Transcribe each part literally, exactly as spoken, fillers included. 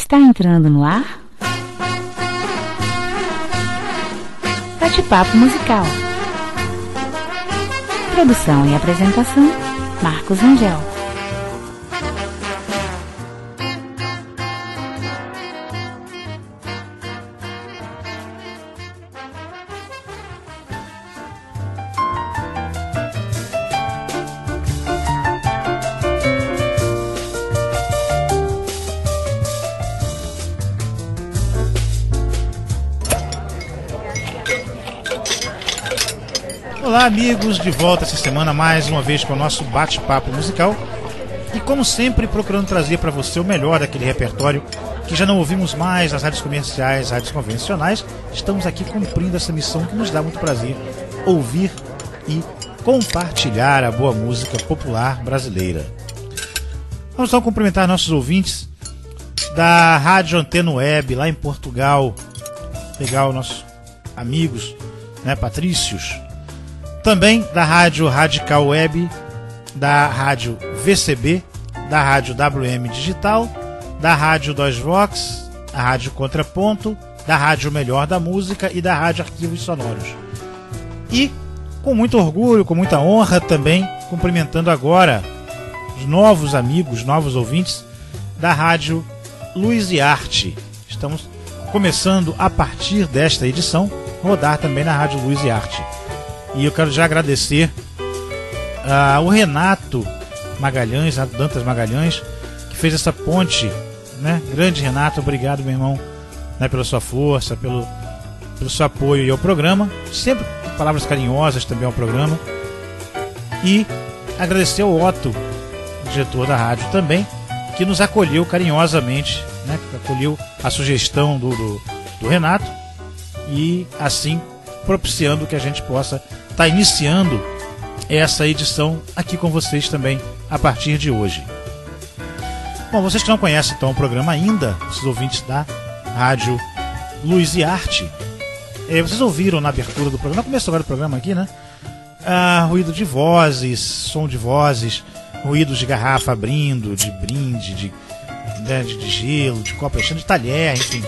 Está entrando no ar Bate-Papo Musical. Produção e apresentação, Marcos Angel. Olá amigos, de volta essa semana mais uma vez com o nosso bate-papo musical e como sempre procurando trazer para você o melhor daquele repertório que já não ouvimos mais nas rádios comerciais, rádios convencionais. Estamos aqui cumprindo essa missão que nos dá muito prazer, ouvir e compartilhar a boa música popular brasileira. Vamos então cumprimentar nossos ouvintes da Rádio Antena Web lá em Portugal, pegar os nossos amigos, né, patrícios. Também da Rádio Radical Web, da Rádio V C B, da Rádio W M Digital, da Rádio dois Vox, da Rádio Contraponto, da Rádio Melhor da Música e da Rádio Arquivos Sonoros. E, com muito orgulho, com muita honra também, cumprimentando agora os novos amigos, novos ouvintes da Rádio Luz e Arte. Estamos começando, a partir desta edição, rodar também na Rádio Luz e Arte. E eu quero já agradecer uh, o Renato Magalhães, Renato Dantas Magalhães, que fez essa ponte, né? Grande Renato, obrigado, meu irmão, né, pela sua força, pelo, pelo seu apoio ao programa, sempre palavras carinhosas também ao programa. E agradecer ao Otto, diretor da rádio também, que nos acolheu carinhosamente, né, que acolheu a sugestão do, do, do Renato e assim propiciando que a gente possa estar iniciando essa edição aqui com vocês também a partir de hoje. Bom, vocês que não conhecem então o programa ainda, os ouvintes da Rádio Luz e Arte, eh, vocês ouviram na abertura do programa, começou agora o programa aqui, né? Ah, ruído de vozes, som de vozes, ruídos de garrafa abrindo, de brinde, de, né, de, de gelo, de copo enchendo, de talher, enfim.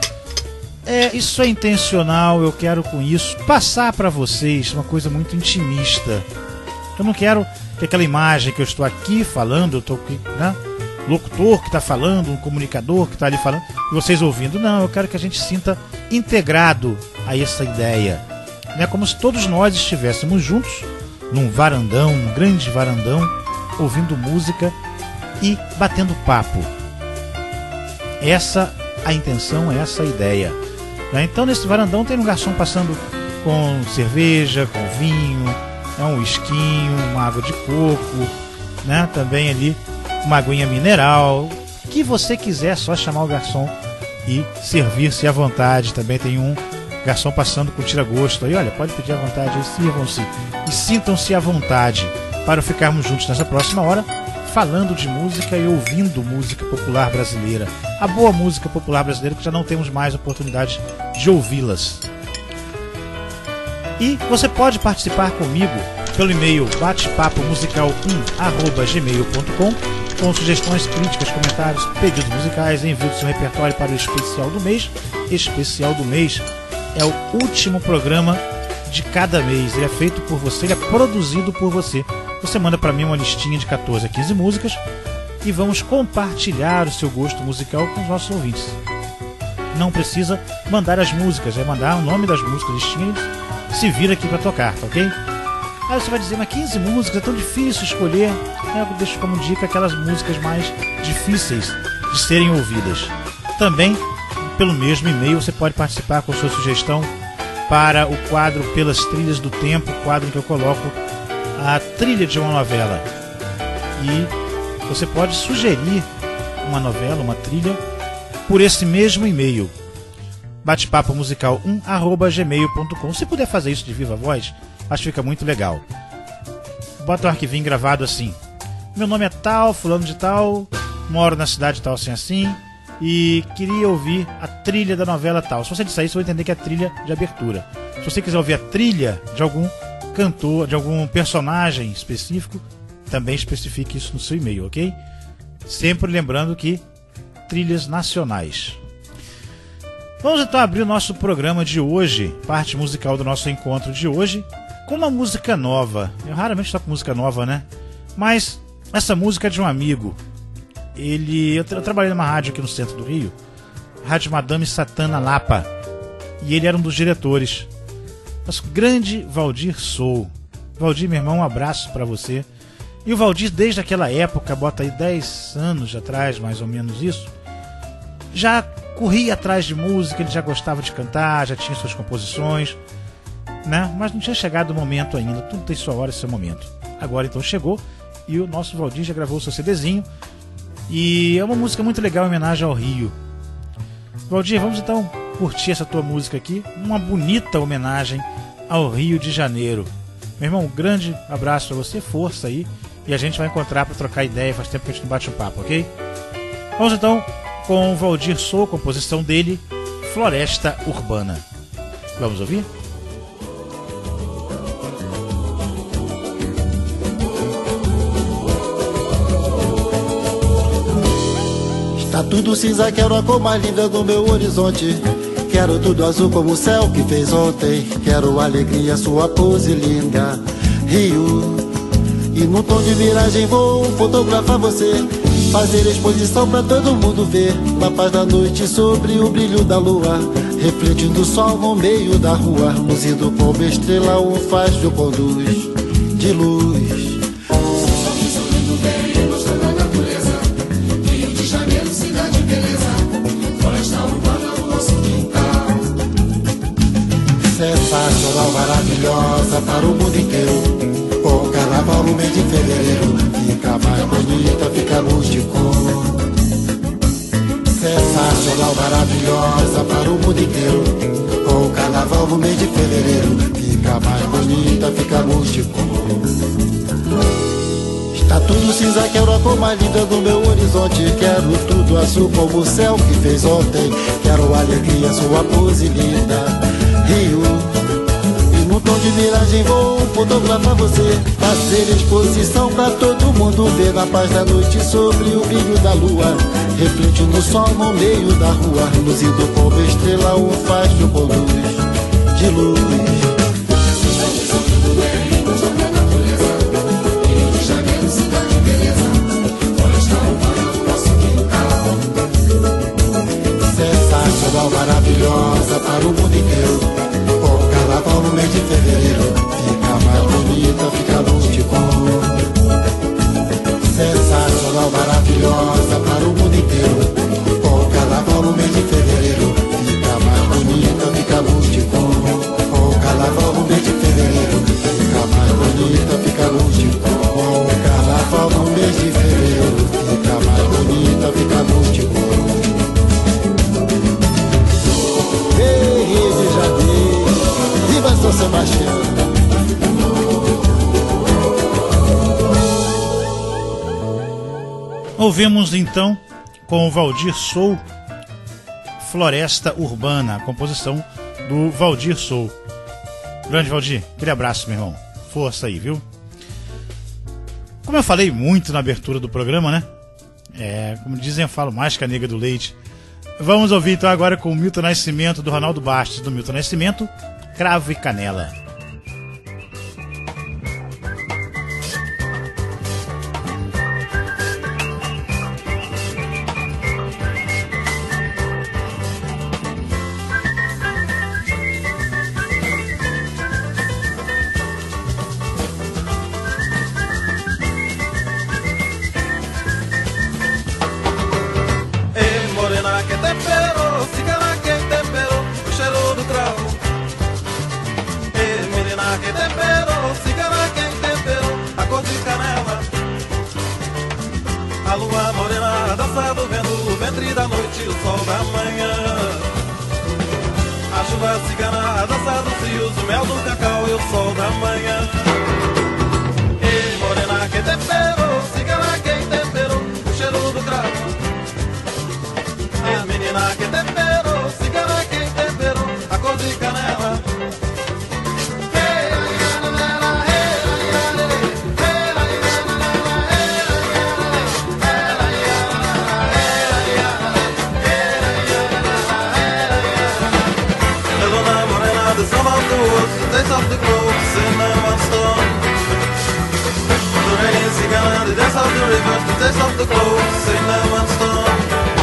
É, isso é intencional, eu quero com isso passar para vocês uma coisa muito intimista. Eu não quero que aquela imagem que eu estou aqui falando, eu estou aqui, né, locutor que está falando, um comunicador que está ali falando, e vocês ouvindo. Não, eu quero que a gente sinta integrado a essa ideia. É como se todos nós estivéssemos juntos, num varandão, um grande varandão, ouvindo música e batendo papo. Essa a intenção, essa a ideia. Então nesse varandão tem um garçom passando com cerveja, com vinho, né, um whiskinho, uma água de coco, né, também ali uma aguinha mineral, o que você quiser, só chamar o garçom e servir-se à vontade. Também tem um garçom passando com tira-gosto aí, olha, pode pedir à vontade, sirvam-se e sintam-se à vontade para ficarmos juntos nessa próxima hora, falando de música e ouvindo música popular brasileira. A boa música popular brasileira que já não temos mais oportunidade de ouvi-las. E você pode participar comigo pelo e-mail batepapo musical um arroba gmail ponto com com sugestões, críticas, comentários, pedidos musicais, envio do seu repertório para o especial do mês. Especial do mês é o último programa de cada mês. Ele é feito por você, ele é produzido por você. Você manda para mim uma listinha de quatorze a quinze músicas e vamos compartilhar o seu gosto musical com os nossos ouvintes. Não precisa mandar as músicas, é mandar o nome das músicas, listinha, e se vira aqui para tocar, tá ok? Aí você vai dizer, mas quinze músicas, é tão difícil escolher. Eu deixo como dica aquelas músicas mais difíceis de serem ouvidas. Também, pelo mesmo e-mail, você pode participar com sua sugestão para o quadro Pelas Trilhas do Tempo, quadro em que eu coloco a trilha de uma novela. E você pode sugerir uma novela, uma trilha, por esse mesmo e-mail, batepapo musical um arroba gmail ponto com. Se puder fazer isso de viva voz, acho que fica muito legal. Bota o arquivinho gravado assim: meu nome é tal, fulano de tal, moro na cidade tal assim assim, e queria ouvir a trilha da novela tal. Se você disser isso, eu vou entender que é a trilha de abertura. Se você quiser ouvir a trilha de algum cantor, de algum personagem específico, também especifique isso no seu e-mail, ok? Sempre lembrando que trilhas nacionais. Vamos então abrir o nosso programa de hoje, parte musical do nosso encontro de hoje, com uma música nova. Eu raramente toco música nova, né? Mas essa música é de um amigo. Ele, eu, tra- eu trabalhei numa rádio aqui no centro do Rio, Rádio Madame Satana Lapa, e ele era um dos diretores. Nosso grande Valdir Sou. Valdir, meu irmão, um abraço pra você. E o Valdir, desde aquela época, bota aí dez anos atrás, mais ou menos isso, já corria atrás de música, ele já gostava de cantar, já tinha suas composições, né? Mas não tinha chegado o momento ainda, tudo tem sua hora e seu momento. Agora então chegou, e o nosso Valdir já gravou o seu CDzinho, e é uma música muito legal em homenagem ao Rio. Valdir, vamos então curtir essa tua música aqui, uma bonita homenagem ao Rio de Janeiro. Meu irmão, um grande abraço pra você, força aí, e a gente vai encontrar para trocar ideia, faz tempo que a gente não bate um papo, ok? Vamos então com o Valdir Sou, composição dele, Floresta Urbana. Vamos ouvir? Tá tudo cinza, quero a cor mais linda do meu horizonte. Quero tudo azul como o céu que fez ontem. Quero alegria, sua pose linda, Rio. E no tom de viragem vou fotografar você, fazer exposição pra todo mundo ver. Na paz da noite sobre o brilho da lua, refletindo o sol no meio da rua, luzindo como estrela um faz de conduz de luz. Sensacional, maravilhosa para o mundo inteiro. Com o carnaval no mês de fevereiro, fica mais bonita, fica rústico. Sensacional, maravilhosa para o mundo inteiro. Com o carnaval no mês de fevereiro, fica mais bonita, fica rústico. Está tudo cinza, quero a cor mais linda do meu horizonte. Quero tudo azul como o céu que fez ontem. Quero alegria, sua pose linda, Rio. E no tom de miragem vou fotografar você, fazer exposição pra todo mundo ver. Na paz da noite sobre o brilho da lua, refletindo o sol no meio da rua, luzindo como estrela um faz de conduz de luz. Sensacional, maravilhosa para o mundo inteiro. Com o carnaval no mês de fevereiro, fica mais bonita, fica rústico. Sensacional, maravilhosa para o mundo inteiro. Com o carnaval no mês de fevereiro, fica mais bonita, fica rústico. Com o carnaval no mês de fevereiro, fica mais bonita, fica rústico. Com o carnaval no mês de fevereiro, fica mais bonita, fica rústico. Rio de Janeiro, viva São Sebastião. Ouvimos então com o Valdir Sou, Floresta Urbana, a composição do Valdir Sou. Grande Valdir, aquele abraço, meu irmão. Força aí, viu? Como eu falei muito na abertura do programa, né? É, como dizem, eu falo mais que a nega do leite. Vamos ouvir então agora com o Milton Nascimento, do Ronaldo Bastos, do Milton Nascimento, Cravo e Canela. A lua morena dançando, vendo o ventre da noite, o sol da manhã. A chuva cigana dança dos rios, o mel do cacau e o sol da manhã. Ei, morena, quem temperou, cigana, quem temperou o cheiro do cravo. Ei, menina, quem temperou, cigana, quem temperou a cor de canela. off the clothes, cinnamon stone. The rain's gonna the dance of the river, the taste of the clothes, cinnamon stone.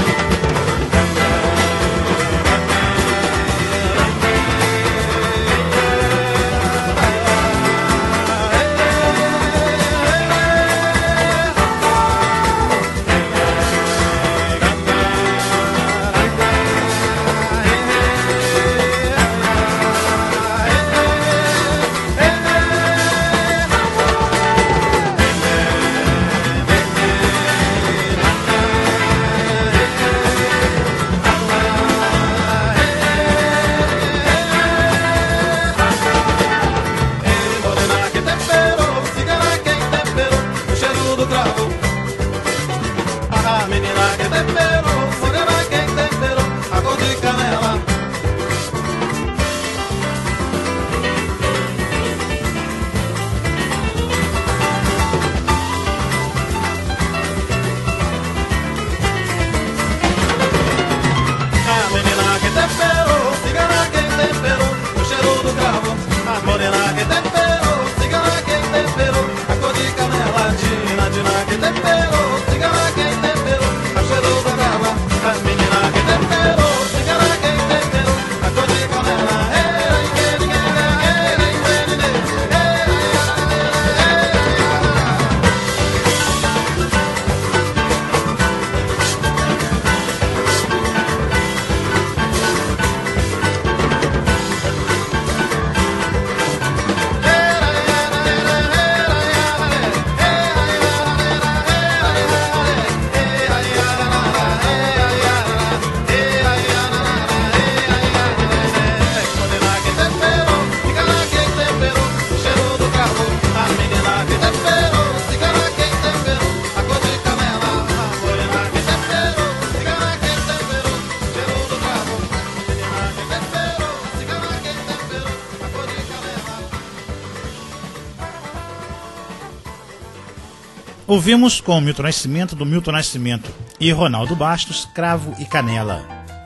Ouvimos com Milton Nascimento, do Milton Nascimento, e Ronaldo Bastos, Cravo e Canela.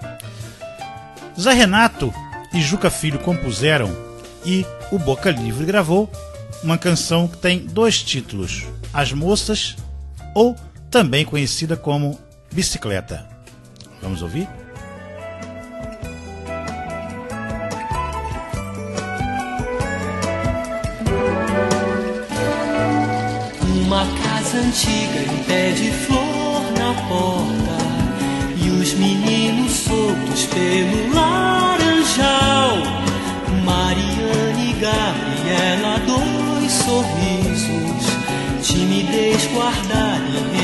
Zé Renato e Juca Filho compuseram e o Boca Livre gravou uma canção que tem dois títulos: As Moças, ou também conhecida como Bicicleta. Vamos ouvir? Uma casa antiga em pé de flor na porta, e os meninos soltos pelo laranjal. Mariana e Gabriela, dois sorrisos, timidez guardada em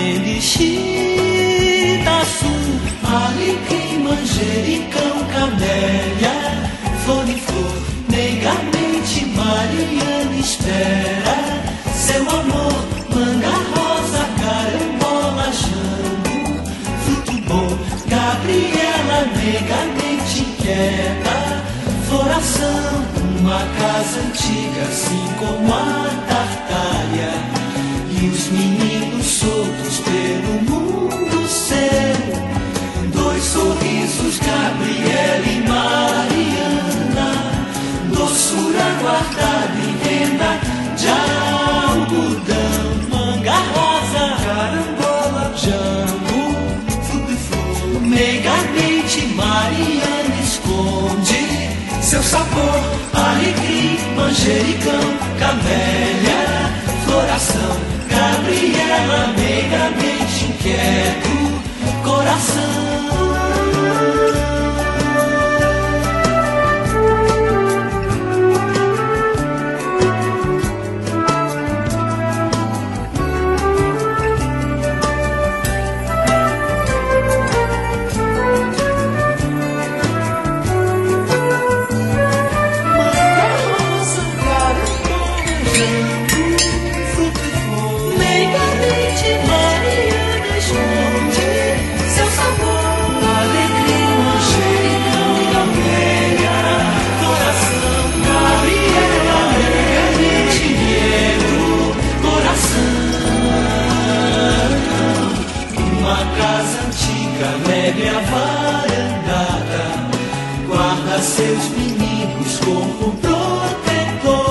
rende azul. Alecrim, manjericão, camélia, flor em flor, megamente Mariana espera seu amor. Manga rosa, carambola, jambo, fruto bom. Gabriela, megamente inquieta, floração. Uma casa antiga, assim como a Tartária, e os meninos soltos pelo mundo seu. Dois sorrisos, Gabriela e Mariana, doçura guardada em renda de algodão. Manga rosa, carambola, jambo, fruto e flor, megamente Mariana esconde seu sabor. Alecrim, manjericão, camélia, floração. Gabriela, megamente inquieto, coração. Leve a varandada, guarda seus meninos como protetor.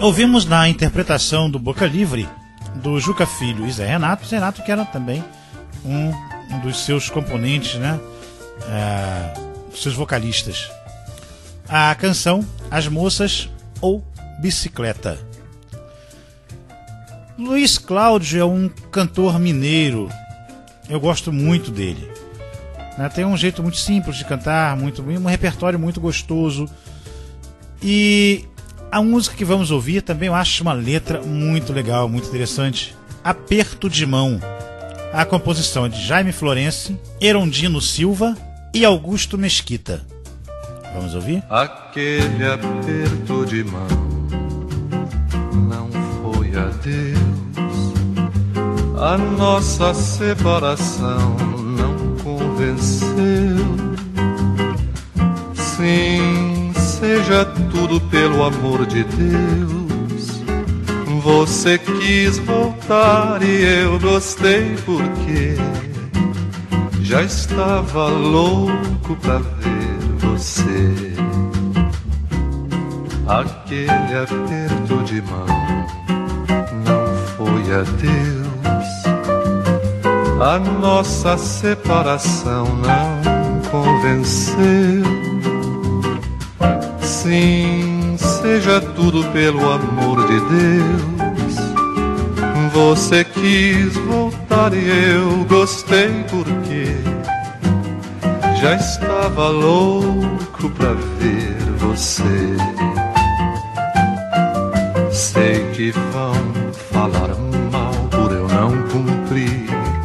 Ouvimos na interpretação do Boca Livre, do Juca Filho e Zé Renato, Zé Renato que era também um, um dos seus componentes, né? É, seus vocalistas. A canção As Moças ou Bicicleta. Luiz Cláudio é um cantor mineiro. Eu gosto muito dele. Né? Tem um jeito muito simples de cantar, muito, um repertório muito gostoso. E a música que vamos ouvir também eu acho uma letra muito legal, muito interessante. Aperto de Mão. A composição é de Jaime Florense, Erondino Silva e Augusto Mesquita. Vamos ouvir? Aquele aperto de mão não foi adeus. A nossa separação não convenceu. Sim, seja tudo pelo amor de Deus. Você quis voltar e eu gostei porque já estava louco pra ver você. Aquele aperto de mão não foi adeus. A nossa separação não convenceu. Sim, seja tudo pelo amor de Deus. Você quis voltar e eu gostei porque já estava louco pra ver você. Sei que vão falar mal por eu não cumprir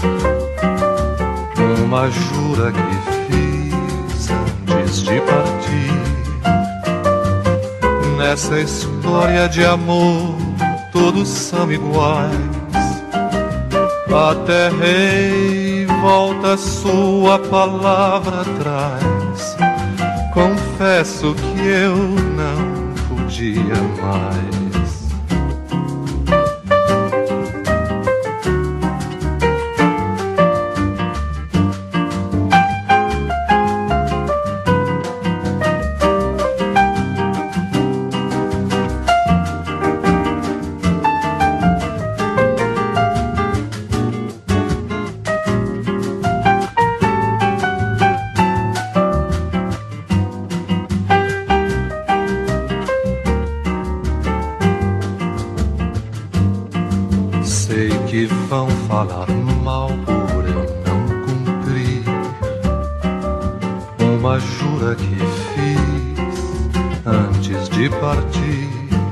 uma jura que fiz antes de partir. Nessa história de amor todos são iguais. Até rei volta sua palavra atrás. Confesso que eu não podia mais. Vão falar mal por eu não cumprir uma jura que fiz antes de partir.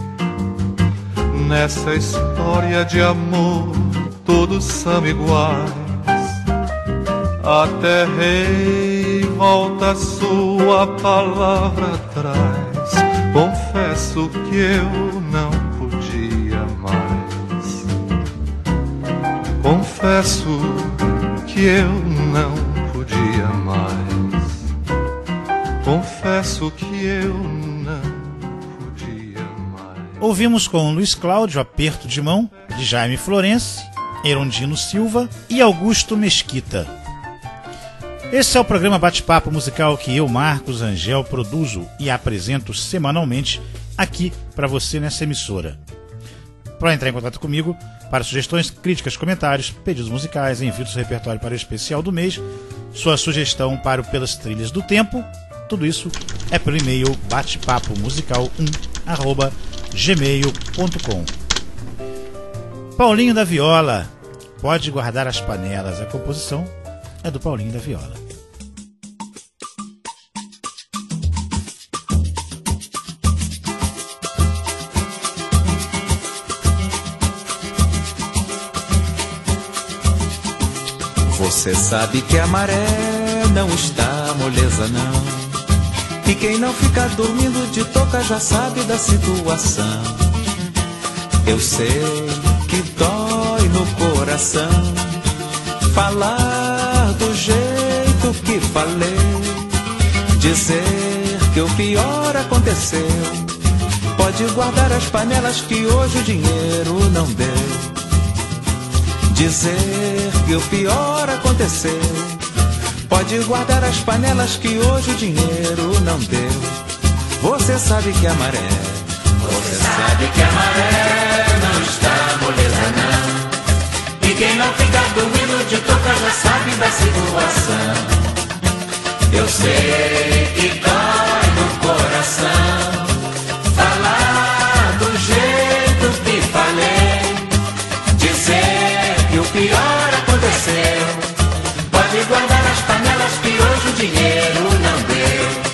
Nessa história de amor todos são iguais. Até rei volta sua palavra atrás. Confesso que eu não podia mais. Confesso que eu não podia mais. Confesso que eu não podia mais. Ouvimos com Luiz Cláudio Aperto de Mão, de Jaime Florense, Erondino Silva e Augusto Mesquita. Esse é o programa Bate-Papo Musical que eu, Marcos Angel, produzo e apresento semanalmente aqui para você nessa emissora. Para entrar em contato comigo, para sugestões, críticas, comentários, pedidos musicais, envio do seu repertório para o especial do mês, sua sugestão para o Pelas Trilhas do Tempo, tudo isso é pelo e-mail batepapo musical um arroba gmail ponto com. Paulinho da Viola, Pode Guardar as Panelas. A composição é do Paulinho da Viola. Você sabe que a maré não está moleza não. E quem não fica dormindo de toca já sabe da situação. Eu sei que dói no coração falar do jeito que falei, dizer que o pior aconteceu. Pode guardar as panelas que hoje o dinheiro não deu. Dizer que o pior aconteceu. Pode guardar as panelas que hoje o dinheiro não deu. Você sabe que a maré, você sabe sabe que a maré não está moleza não. E quem não fica dormindo de toca já sabe da situação. Eu sei que dói no coração falar do jeito que falei, dizer que o pior aconteceu. Pode guardar as panelas que hoje o dinheiro não deu.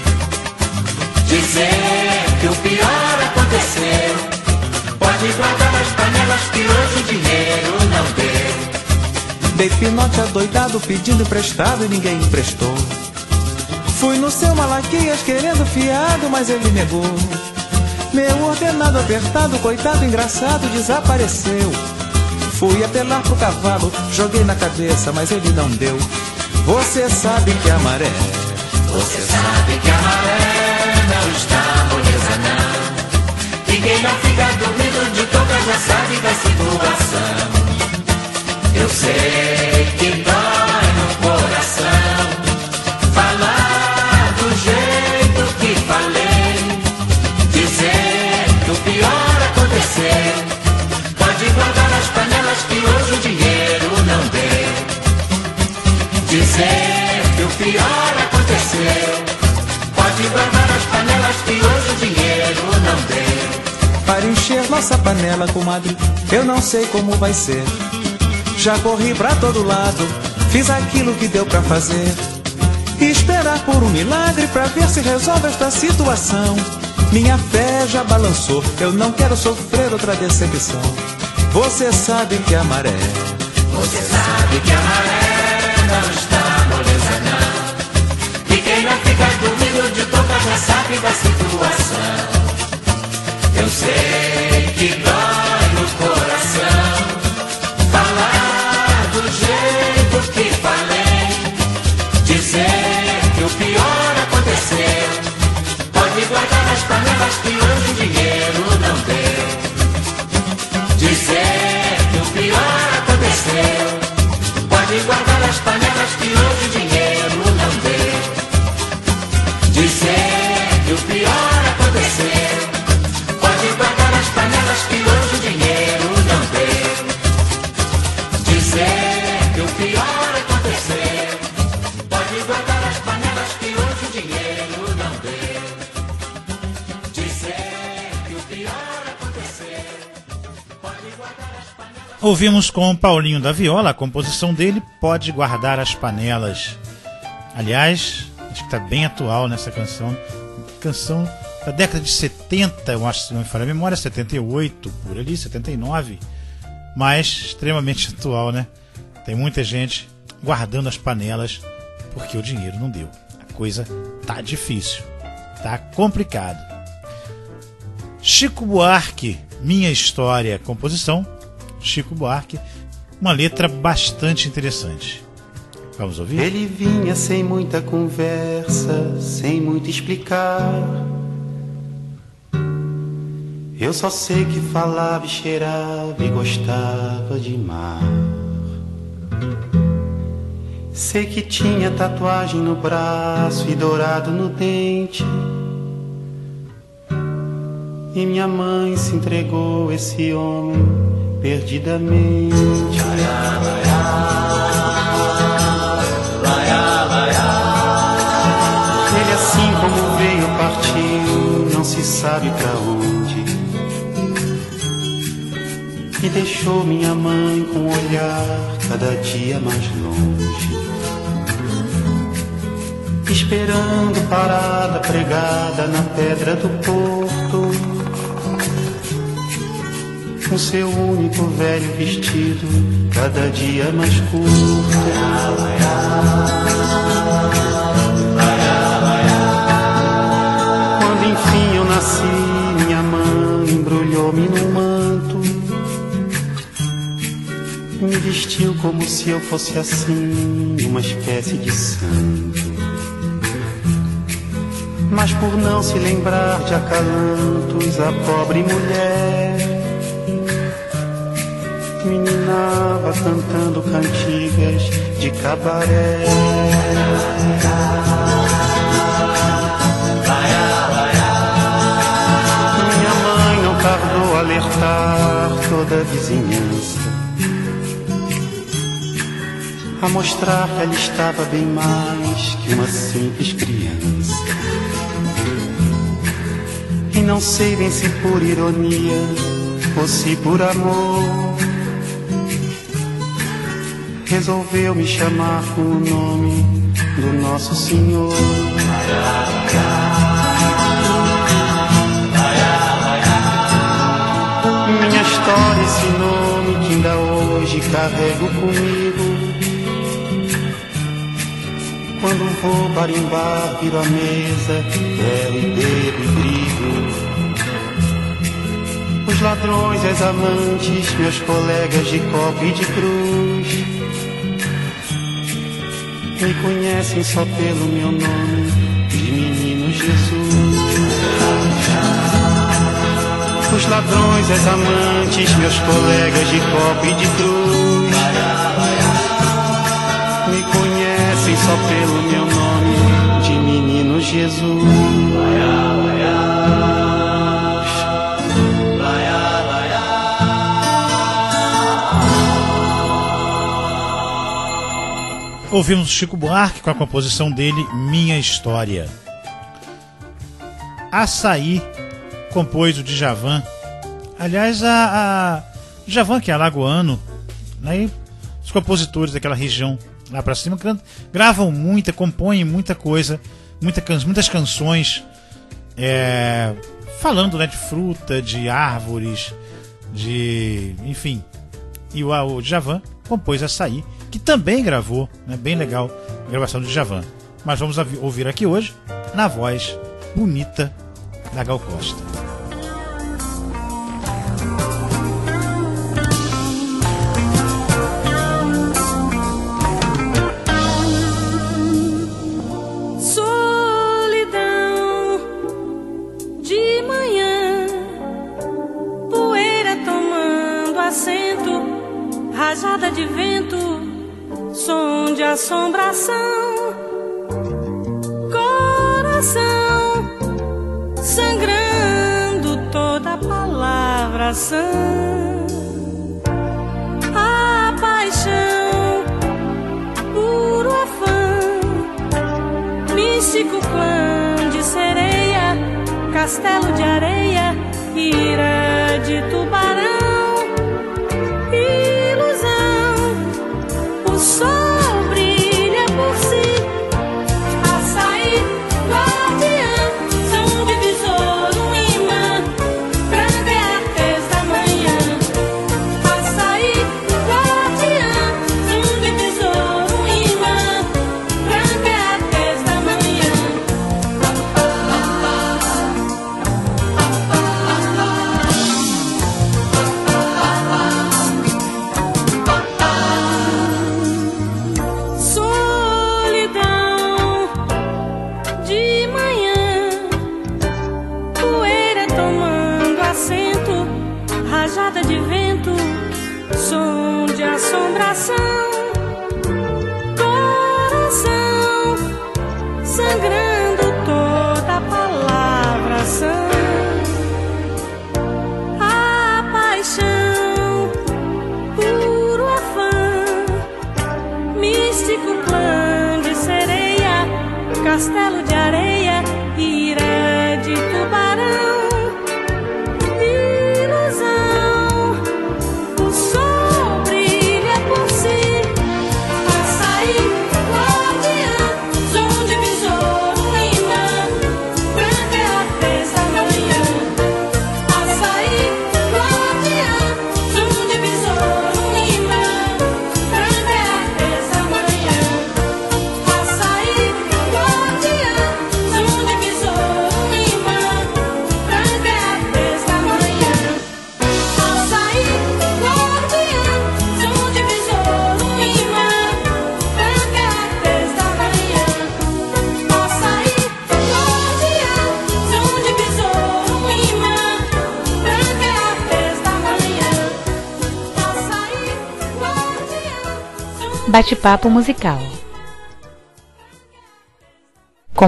Dizer que o pior aconteceu. Pode guardar as panelas que hoje o dinheiro não deu. Dei pinote adoidado pedindo emprestado e ninguém emprestou. Fui no seu Malaquias querendo fiado, mas ele negou. Meu ordenado apertado, coitado engraçado, desapareceu. Fui apelar pro cavalo, joguei na cabeça, mas ele não deu. Você sabe que a maré, você sabe que a maré não está moleza não. E quem não fica dormindo de toca já sabe da situação. Eu sei que dói no coração falar do jeito que falei, dizer que o pior aconteceu. Pode guardar as panelas que hoje o dinheiro não deu. Dizer que o pior aconteceu. Pode guardar as panelas que hoje o dinheiro não deu. para encher nossa panela, comadre, eu não sei como vai ser. Já corri pra todo lado, fiz aquilo que deu pra fazer. E esperar por um milagre pra ver se resolve esta situação. Minha fé já balançou, eu não quero sofrer outra decepção. Você sabe que a maré, você sabe que a maré não está moleza não. E quem não fica dormindo de toca já sabe da situação. Eu sei que dói no coração falar do jeito que falei, dizer que o pior aconteceu. Pode guardar as panelas que hoje o dinheiro não deu. Dizer que o pior aconteceu. Pode guardar as panelas que hoje o dinheiro não deu. Dizer que o pior aconteceu. Pode guardar as panelas que hoje o dinheiro não deu. Dizer que o pior aconteceu. Pode guardar as panelas que hoje o dinheiro não deu. Dizer que o pior aconteceu. Pode guardar as panelas. Ouvimos com Paulinho da Viola a composição dele, Pode Guardar as Panelas. Aliás, acho que está bem atual nessa canção. Canção da década de setenta, eu acho, se não me falha a memória, setenta e oito, por ali, setenta e nove. Mas extremamente atual, né? Tem muita gente guardando as panelas porque o dinheiro não deu. A coisa tá difícil, tá complicado. Chico Buarque, Minha História, composição Chico Buarque, uma letra bastante interessante. Vamos ouvir? Ele vinha sem muita conversa, sem muito explicar. Eu só sei que falava e cheirava e gostava de mar. Sei que tinha tatuagem no braço e dourado no dente. E minha mãe se entregou a esse homem perdidamente. Ele assim como veio partiu, não se sabe pra onde. E deixou minha mãe com o olhar cada dia mais longe, esperando parada pregada na pedra do porto, com seu único velho vestido cada dia mais curto. Quando enfim eu nasci, minha mãe embrulhou-me num manto, me vestiu como se eu fosse assim, uma espécie de santo. Mas por não se lembrar de acalantos, a pobre mulher meninava cantando cantigas de cabaré. Minha mãe não tardou da vizinhança, a mostrar que ela estava bem mais que uma simples criança. E não sei bem se por ironia ou se por amor, resolveu me chamar com o nome do Nosso Senhor. Minha história, esse nome que ainda hoje carrego comigo. Quando vou para em bar, viro a mesa, belo e bebo e brigo. Os ladrões, as amantes, meus colegas de copo e de cruz, me conhecem só pelo meu nome de Menino Jesus. Os ladrões, as amantes, meus colegas de copo e de cruz, me conhecem só pelo meu nome de Menino Jesus. Ouvimos Chico Buarque com a composição dele, Minha História. Açaí, compôs o Djavan. Aliás, a, a Djavan, que é alagoano, né, os compositores daquela região lá pra cima gravam muita, compõem muita coisa, muita, muitas canções, é, falando, né, de fruta, de árvores, de... enfim. E o, o Djavan compôs Açaí, que também gravou, né, bem legal a gravação do Djavan. Mas vamos ouvir aqui hoje na voz bonita da Gal Costa. Solidão de manhã, poeira tomando assento, rajada de vento, som de assombração, coração sangrando toda palavração, a paixão, puro afã, místico clã de sereia, castelo de areia, ira de tubarão. O sol brilha por si, açaí, guardiã, som divisor, um imã, pra beatez da manhã. Açaí, guardiã, som divisor, um imã, pra beatez da manhã. Rajada de vento, som de assombração, coração sangrando toda palavração, a paixão, puro afã, místico clã de sereia, castelo de areia, ira de tubarão. Bate-papo musical.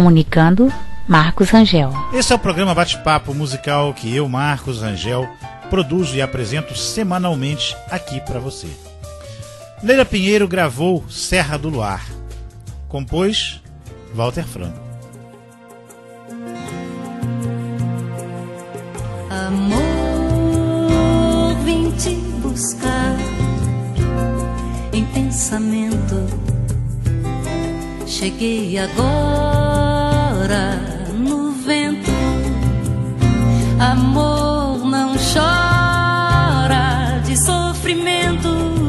Comunicando, Marcos Rangel. Esse é o programa Bate-papo musical que eu, Marcos Rangel, produzo e apresento semanalmente aqui para você. Leila Pinheiro gravou Serra do Luar. Compôs Walter Franco. Amor, vim te buscar em pensamento. Cheguei agora no vento. Amor não chora de sofrimento.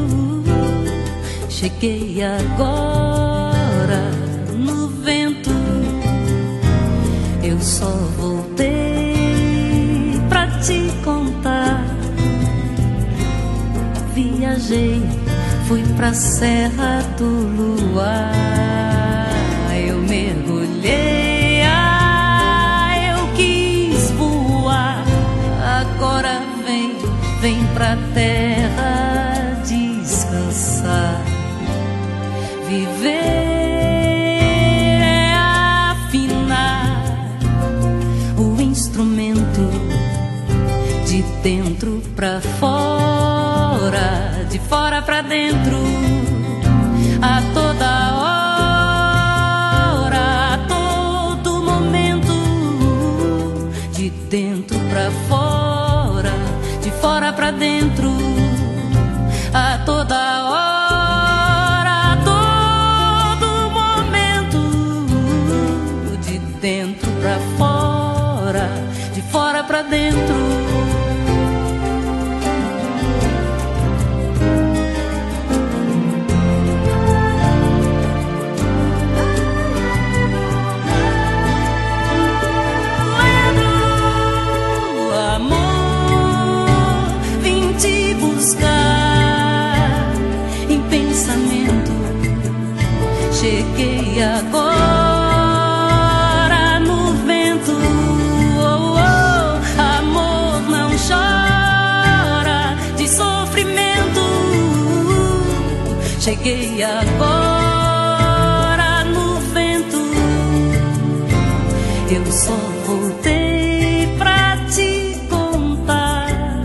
Cheguei agora no vento. Eu só voltei pra te contar. Viajei, fui pra Serra do Luar. Eu mergulhei, ah, eu quis voar. Agora vem, vem pra terra descansar. Viver é afinar o instrumento de dentro pra fora, de fora pra dentro, a toda hora, a todo momento, de dentro pra fora, de fora pra dentro, a toda hora. Dentro pra fora, de fora pra dentro. Amor, vim te buscar em pensamento. Cheguei agora. Cheguei agora no vento. Eu só voltei pra te contar.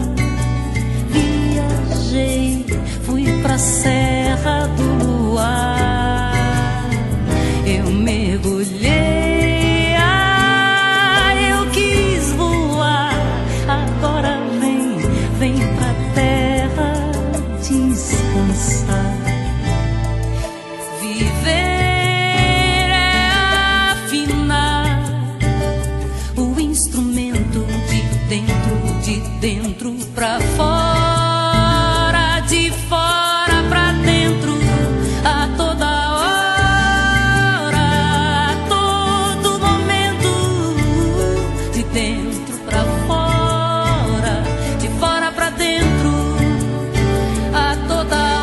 Viajei, fui pra Serra do Luar. Eu mergulhei, ah, eu quis voar. Agora vem, vem pra terra descansar. Viver é afinar o instrumento de dentro, de dentro pra fora, de fora pra dentro, a toda hora, a todo momento, de dentro pra fora, de fora pra dentro, a toda hora.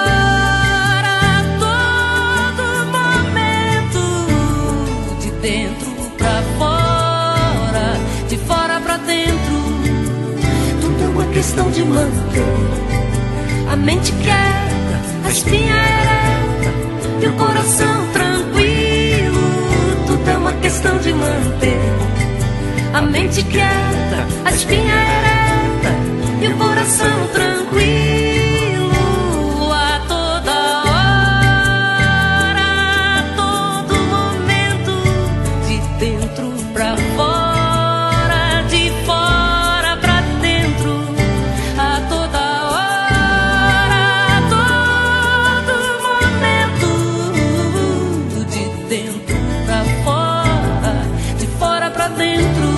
Dentro pra fora, de fora pra dentro. Tudo é uma questão de manter a mente quieta, a espinha ereta e o coração tranquilo. Tudo é uma questão de manter a mente quieta, a espinha ereta e o coração tranquilo. Dentro pra fora, de fora pra dentro, a toda hora, a todo momento, de dentro pra fora, de fora pra dentro.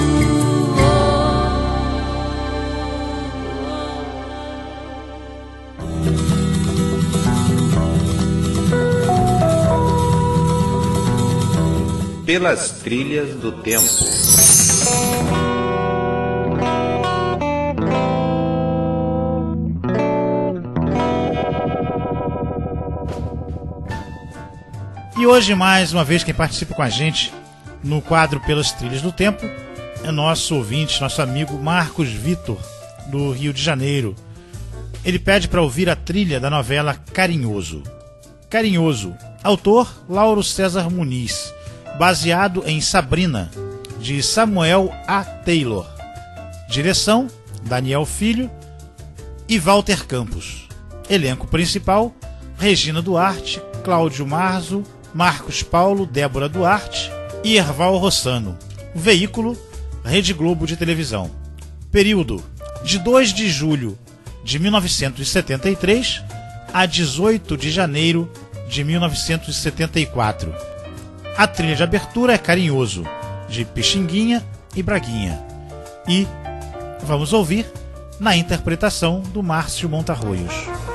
Pelas trilhas do tempo. E hoje, mais uma vez, quem participa com a gente no quadro Pelas Trilhas do Tempo é nosso ouvinte, nosso amigo Marcos Vitor, do Rio de Janeiro. Ele pede para ouvir a trilha da novela Carinhoso. Carinhoso, autor Lauro César Muniz, baseado em Sabrina, de Samuel A. Taylor. Direção, Daniel Filho e Walter Campos. Elenco principal: Regina Duarte, Cláudio Marzo, Marcos Paulo, Débora Duarte e Erval Rossano. Veículo: Rede Globo de televisão. Período: de dois de julho de mil novecentos e setenta e três a dezoito de janeiro de mil novecentos e setenta e quatro. A trilha de abertura é Carinhoso, de Pixinguinha e Braguinha. E vamos ouvir na interpretação do Márcio Montarroios.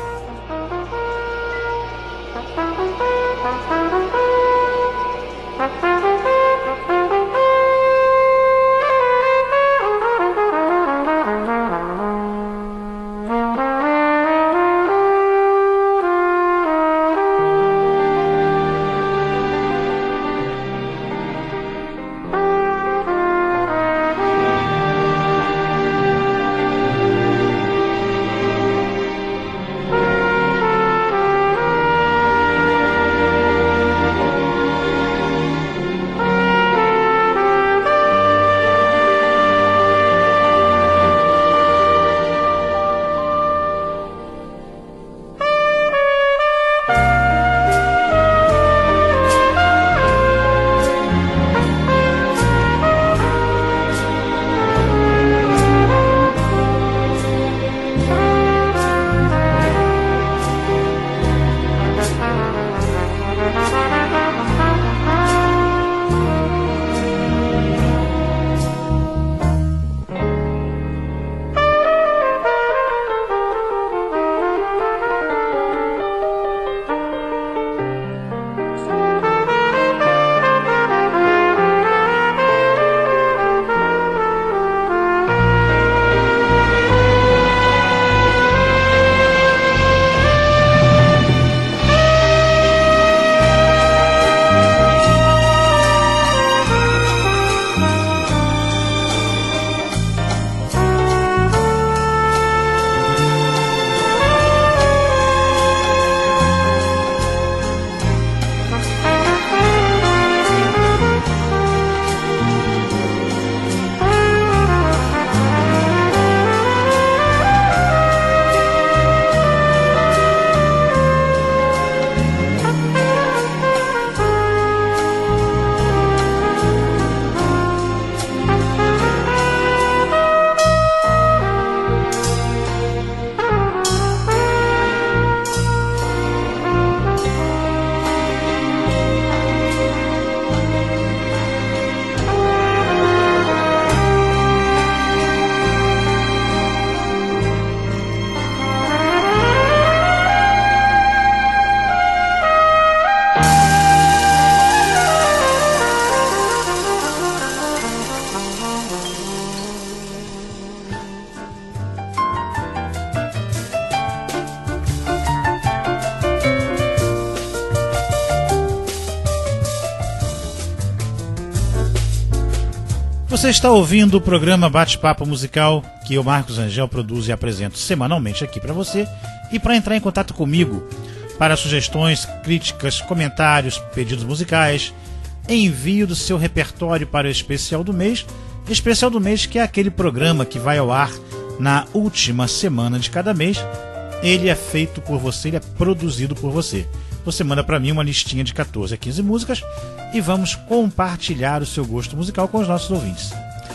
Você está ouvindo o programa Bate-Papo Musical que eu, Marcos Angel, produzo e apresento semanalmente aqui para você. E para entrar em contato comigo para sugestões, críticas, comentários, pedidos musicais, envio do seu repertório para o Especial do Mês. Especial do Mês, que é aquele programa que vai ao ar na última semana de cada mês. Ele é feito por você, ele é produzido por você. Você manda para mim uma listinha de quatorze a quinze músicas e vamos compartilhar o seu gosto musical com os nossos ouvintes.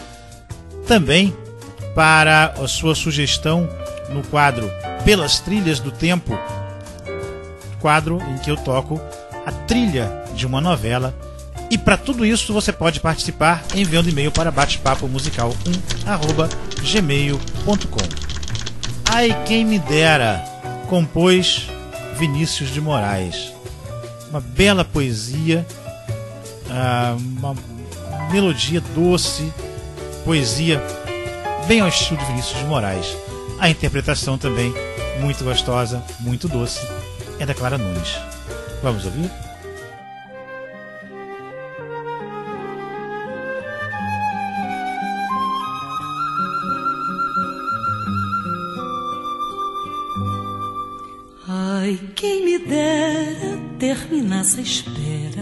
Também, para a sua sugestão no quadro Pelas Trilhas do Tempo, quadro em que eu toco a trilha de uma novela. E para tudo isso você pode participar enviando e-mail para batepapo musical um arroba gmail ponto com. Ai, quem me dera, compôs Vinícius de Moraes. Uma bela poesia, uma melodia doce, poesia bem ao estilo de Vinícius de Moraes. A interpretação também muito gostosa, muito doce, é da Clara Nunes. Vamos ouvir? Ai, quem me dera terminasse a espera,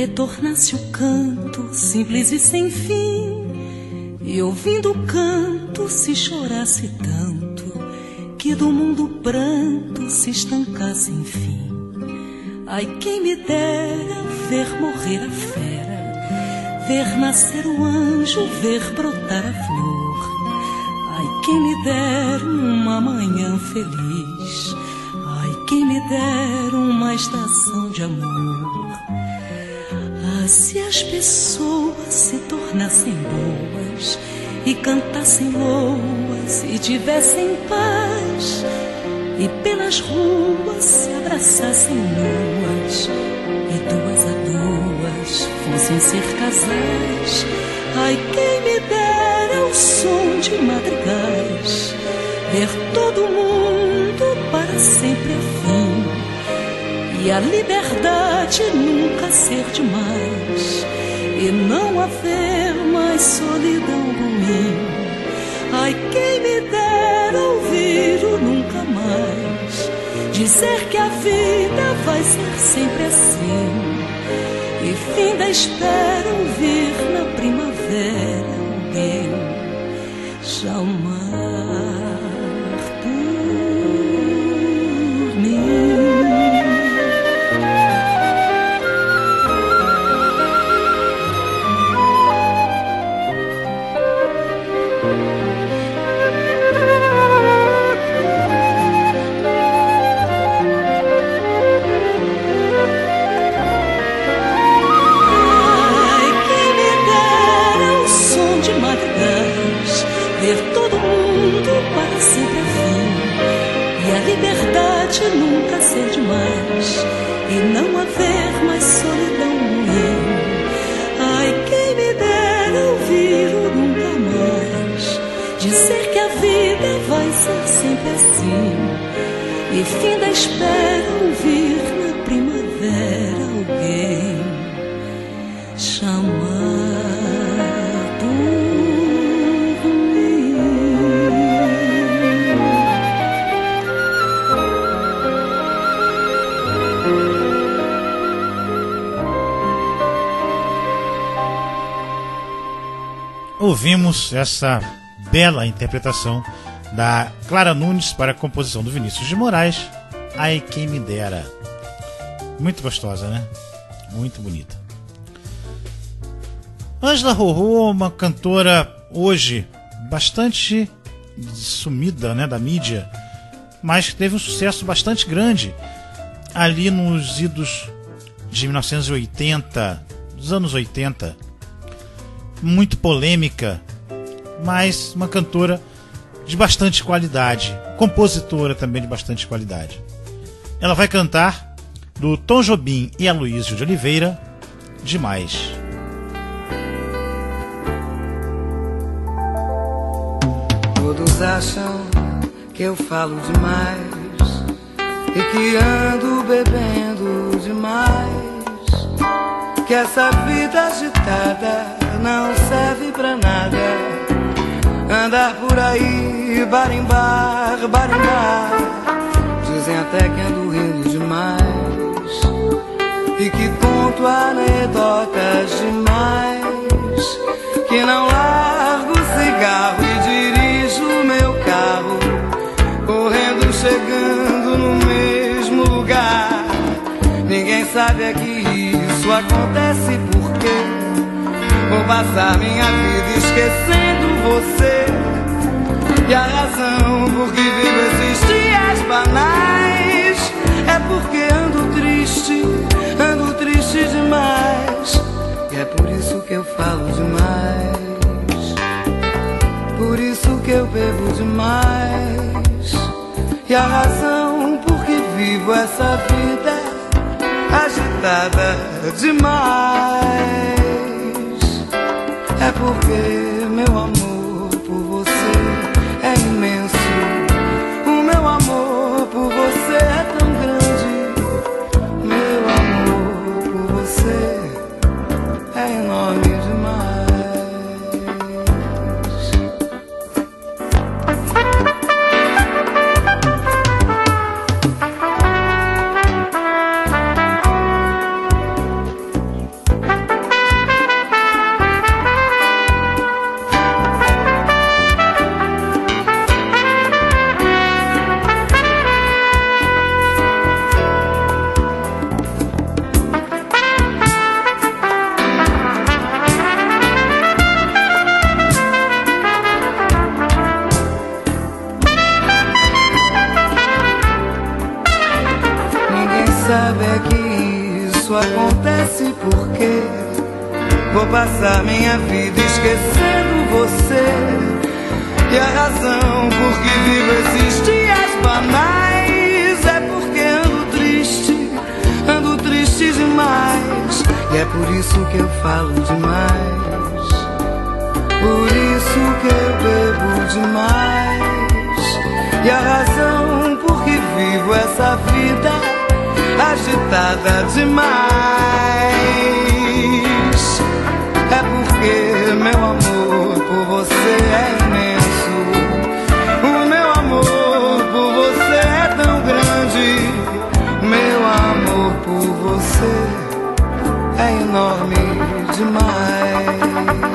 retornasse o canto simples e sem fim, e ouvindo o canto quanto se chorasse tanto, que do mundo pranto se estancasse enfim. Ai, quem me dera ver morrer a fera, ver nascer o anjo, ver brotar a flor. Ai, quem me dera uma manhã feliz, ai, quem me dera uma estação de amor. Ah, se as pessoas se tornassem boas e cantassem loas e tivessem paz, e pelas ruas se abraçassem nuas, e duas a duas fossem ser casais. Ai, quem me dera o som de madrigais, ver todo mundo para sempre afim, e a liberdade nunca ser demais, e não haver mais solidão ruim. Ai, quem me dera ouvir o nunca mais, dizer que a vida vai ser sempre assim, e fim da espera ouvir na primavera alguém chamar por mim. Liberdade nunca ser demais, e não haver mais solidão ruim. Ai, quem me dera ouvir o nunca mais, dizer que a vida vai ser sempre assim, e fim da espera ouvir na primavera alguém chamar por mim. Ouvimos essa bela interpretação da Clara Nunes para a composição do Vinícius de Moraes, Ai, Quem Me Dera. Muito gostosa, né? Muito bonita. Ângela Rorô, uma cantora hoje bastante sumida, né, da mídia, mas que teve um sucesso bastante grande ali nos idos de mil novecentos e oitenta, dos anos oitenta. Muito polêmica, mas uma cantora de bastante qualidade, compositora também de bastante qualidade. Ela vai cantar do Tom Jobim e Aloysio de Oliveira, Demais. Todos acham que eu falo demais e que ando bebendo demais, que essa vida agitada não serve pra nada, andar por aí, bar em bar, bar em bar. Dizem até que ando rindo demais e que conto anedotas demais, que não largo o cigarro e dirijo meu carro, correndo, chegando no mesmo lugar. Ninguém sabe é que isso acontece porque vou passar minha vida esquecendo você, e a razão por que vivo esses dias banais é porque ando triste, ando triste demais, e é por isso que eu falo demais, por isso que eu bebo demais, e a razão por que vivo essa vida agitada demais é porque meu amor por você é imenso, o meu amor por você é tão grande, meu amor por você é enorme demais. acontece porque vou passar minha vida esquecendo você. E a razão por que vivo esses dias banais é porque ando triste, ando triste demais. E é por isso que eu falo demais, por isso que eu bebo demais. E a razão por que vivo essa vida agitada demais é porque meu amor por você é imenso. O meu amor por você é tão grande. Meu amor por você é enorme demais.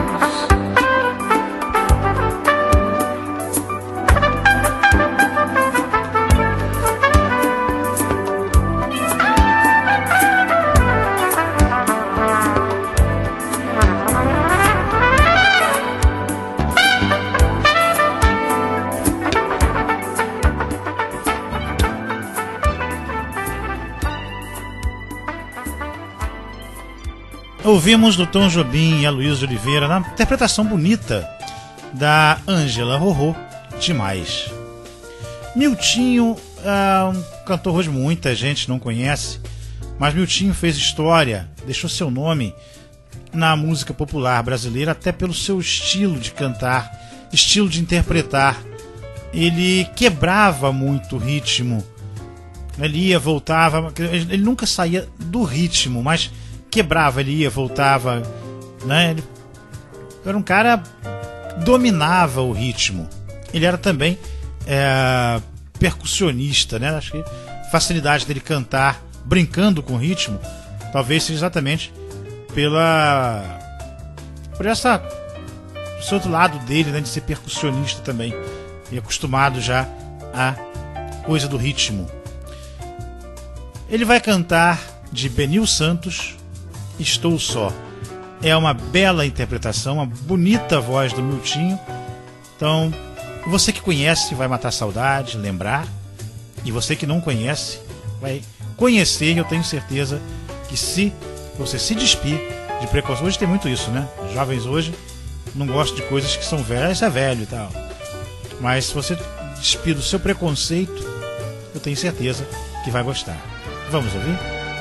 Ouvimos do Tom Jobim e Aloysio de Oliveira na interpretação bonita da Ângela Rorô, demais. Miltinho é um cantor hoje muita gente não conhece, mas Miltinho fez história, deixou seu nome na música popular brasileira até pelo seu estilo de cantar, estilo de interpretar. Ele quebrava muito o ritmo, ele ia, voltava, ele nunca saía do ritmo, mas quebrava, ele ia, voltava, né? Ele era um cara que dominava o ritmo. Ele era também é, percussionista, né? Acho que a facilidade dele cantar brincando com o ritmo talvez seja exatamente pela por essa esse outro lado dele, né? De ser percussionista também e acostumado já à coisa do ritmo. Ele vai cantar de Benil Santos, Estou Só. É uma bela interpretação, uma bonita voz do Miltinho. Então, você que conhece vai matar saudade, lembrar. E você que não conhece vai conhecer. E eu tenho certeza que se você se despir de preconceito... Hoje tem muito isso, né? Os jovens hoje não gostam de coisas que são velhas. Isso é velho e tal. Mas se você despir do seu preconceito, eu tenho certeza que vai gostar. Vamos ouvir?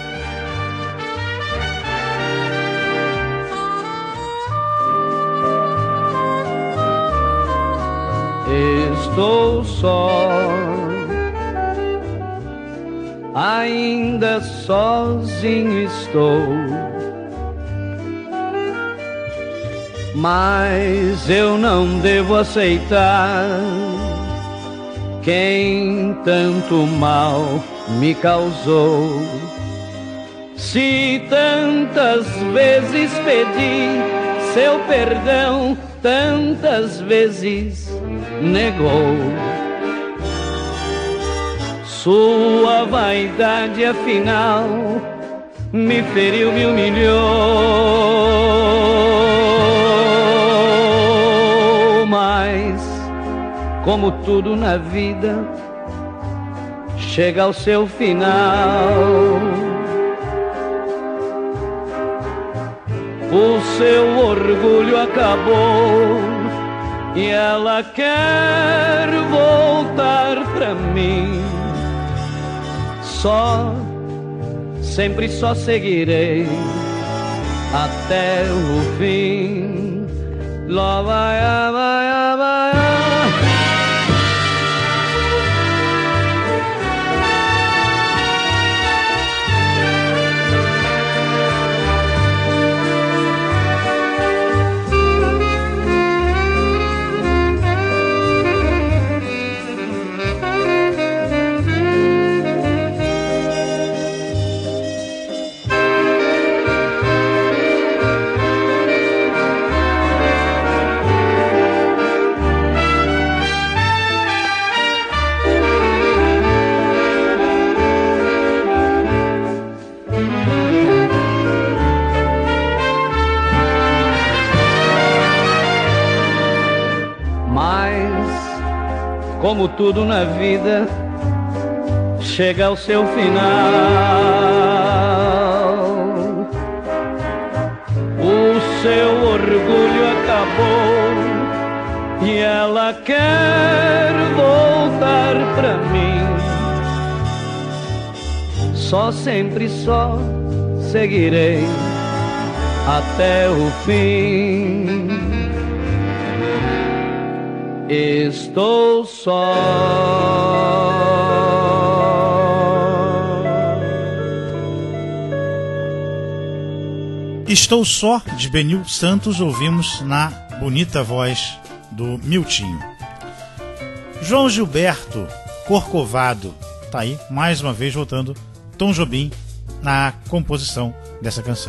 Estou só, ainda sozinho estou, mas eu não devo aceitar quem tanto mal me causou. Se tantas vezes pedi seu perdão, tantas vezes negou. Sua vaidade afinal me feriu, me humilhou. Mas como tudo na vida chega ao seu final, o seu orgulho acabou e ela quer voltar pra mim. Só, sempre só seguirei até o fim. Lá vai, vai, vai. Como tudo na vida chega ao seu final, acabou e ela quer voltar pra mim. Só, sempre só, seguirei até o fim. Estou só. Estou Só, de Benil Santos, ouvimos na bonita voz do Miltinho. João Gilberto, Corcovado, tá aí, mais uma vez voltando, Tom Jobim na composição dessa canção.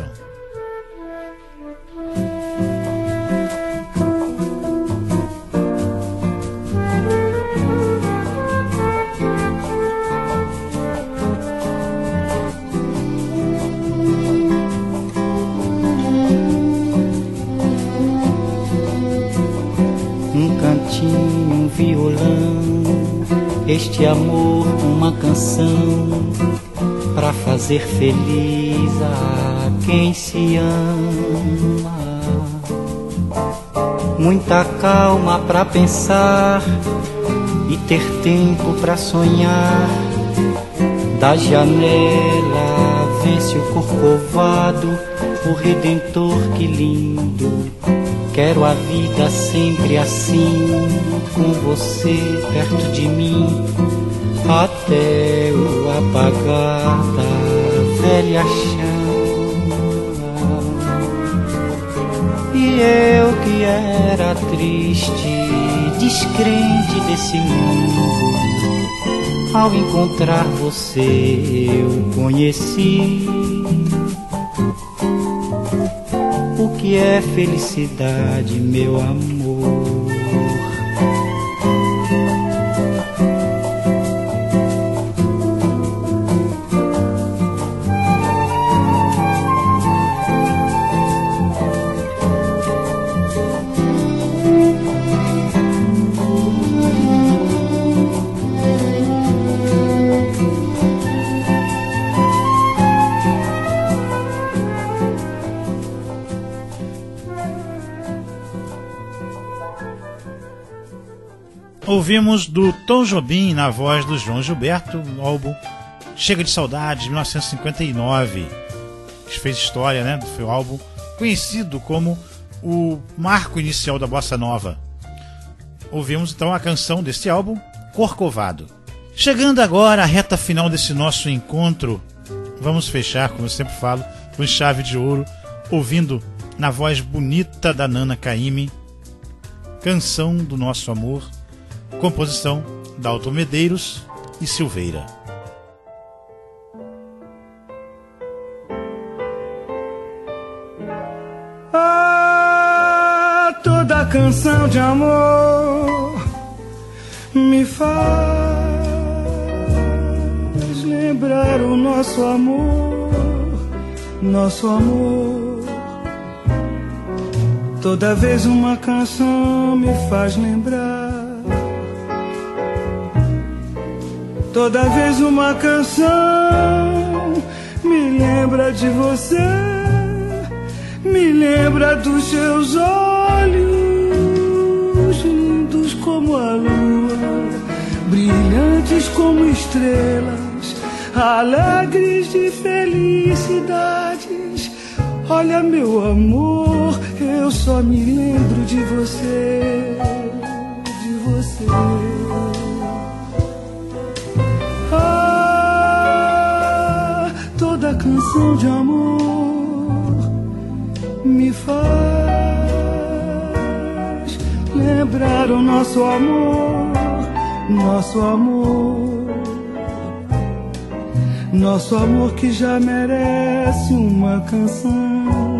Um violão, este amor, uma canção pra fazer feliz a quem se ama. Muita calma pra pensar e ter tempo pra sonhar. Da janela vence o Corcovado, o Redentor, que lindo. Quero a vida sempre assim, com você perto de mim, até o apagar da velha chama. E eu que era triste, descrente desse mundo, ao encontrar você eu conheci o que é felicidade, meu amor. Ouvimos do Tom Jobim na voz do João Gilberto, no álbum Chega de Saudade, de mil novecentos e cinquenta e nove. Isso fez história, né? Foi o álbum conhecido como o marco inicial da Bossa Nova. Ouvimos então a canção desse álbum, Corcovado. Chegando agora à reta final desse nosso encontro, vamos fechar, como eu sempre falo, com chave de ouro, ouvindo na voz bonita da Nana Caymmi, Canção do Nosso Amor, composição Dalton Medeiros e Silveira. Ah, toda canção de amor me faz lembrar o nosso amor, nosso amor. Toda vez uma canção me faz lembrar. Toda vez uma canção me lembra de você, me lembra dos seus olhos, lindos como a lua, brilhantes como estrelas, alegres de felicidades. Olha, meu amor, eu só me lembro de você, de você. Toda canção de amor me faz lembrar o nosso amor, nosso amor, nosso amor que já merece uma canção,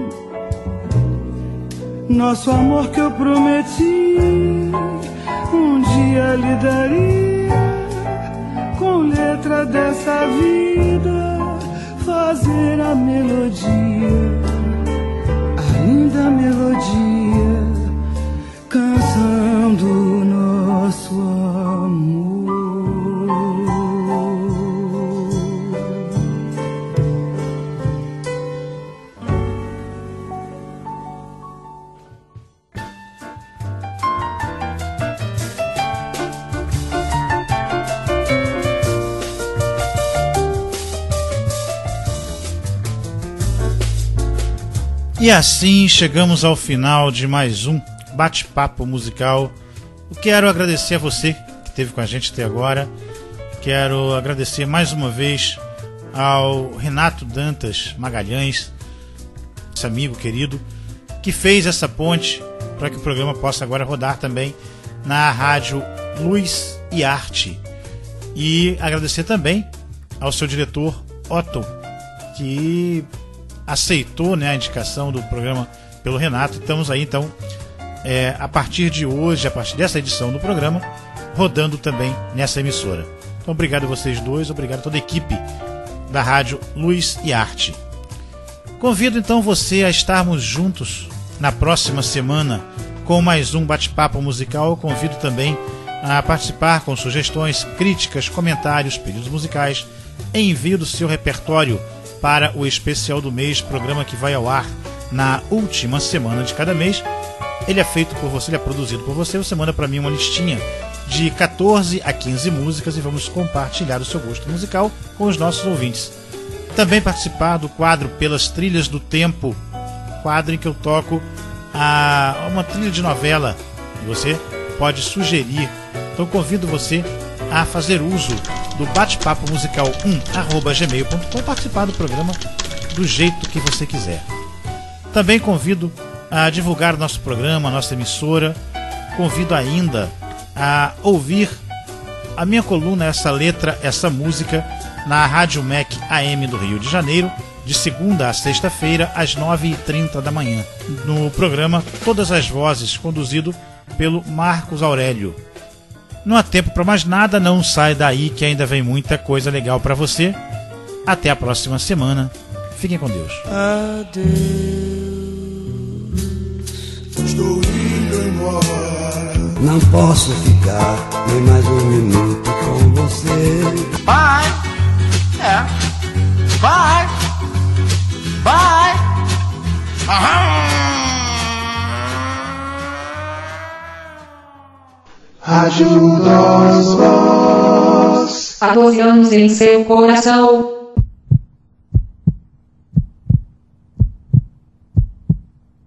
nosso amor que eu prometi um dia lhe daria, com letra dessa vida, fazer a melodia, ainda a melodia, canção do nosso amor. E assim chegamos ao final de mais um bate-papo musical. Eu quero agradecer a você que esteve com a gente até agora. Quero agradecer mais uma vez ao Renato Dantas Magalhães, esse amigo querido, que fez essa ponte para que o programa possa agora rodar também na rádio Luz e Arte. E agradecer também ao seu diretor Otto, que aceitou, né, a indicação do programa pelo Renato. Estamos aí então, é, a partir de hoje, a partir dessa edição do programa, rodando também nessa emissora. Então obrigado a vocês dois, obrigado a toda a equipe da rádio Luz e Arte. Convido então você a estarmos juntos na próxima semana com mais um bate-papo musical. Convido também a participar com sugestões, críticas, comentários, pedidos musicais, envio do seu repertório para o especial do mês, programa que vai ao ar na última semana de cada mês. Ele é feito por você, ele é produzido por você. Você manda para mim uma listinha de catorze a quinze músicas e vamos compartilhar o seu gosto musical com os nossos ouvintes. Também participar do quadro Pelas Trilhas do Tempo, quadro em que eu toco a, uma trilha de novela que você pode sugerir. Então convido você a fazer uso do bate-papo musical um arroba gmail ponto com, participar do programa do jeito que você quiser. Também convido a divulgar o nosso programa, a nossa emissora. Convido ainda a ouvir a minha coluna Essa Letra, Essa Música, na Rádio M E C A M do Rio de Janeiro, de segunda a sexta-feira, às nove e trinta da manhã, no programa Todas as Vozes, conduzido pelo Marcos Aurélio. Não há tempo para mais nada, não sai daí que ainda vem muita coisa legal para você. Até a próxima semana. Fiquem com Deus. Adeus. Estou indo embora. Não posso ficar nem mais um minuto com você. Bye. É. Bye. Bye. Aham. Rádio Nós Voz. Há doze anos em seu coração.